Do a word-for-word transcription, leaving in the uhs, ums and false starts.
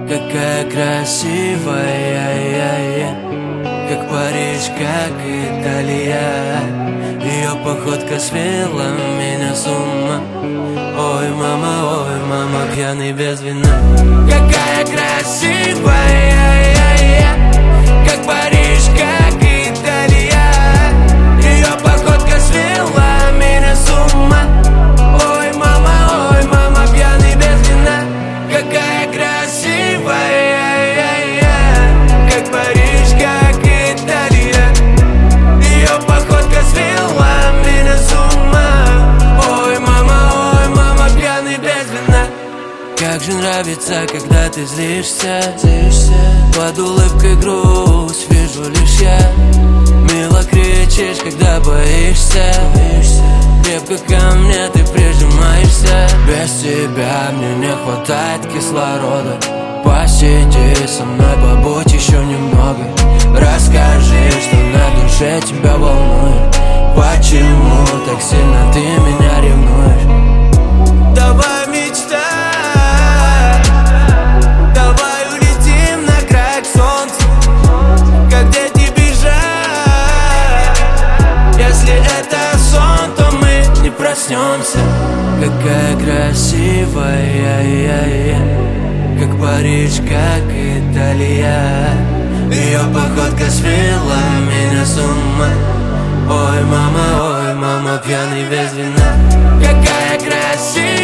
Какая красивая, как Париж, как Италия. Ее походка свела меня с ума. Ой, мама, ой, мама, пьяный без вина. Какая красивая, как Париж, как Италия. Ее походка свела меня с ума. Ой, мама, ой, мама, пьяный без вина. Какая красивая, как Париж, как Италия. Ее походка свела меня с ума. Ой, мама, ой, мама, пьяный без вина. Как же нравится, когда ты злишься, злишься. Под улыбкой грусть вижу лишь я. Мило кричишь, когда боишься, боишься. Крепко ко мне ты прижимаешься. Без тебя мне не хватает кислорода. Посиди со мной, побудь еще немного. Расскажи, что на душе тебя волнует. Почему так сильно ты меня ревнуешь? Давай мечтай, давай улетим на край солнца, как дети бежать. Если это сон, то мы не проснемся. Какая красивая, как Париж, как Италия. Ее походка свела меня с ума. Ой, мама, ой, мама, пьяный без вина. Какая красивая,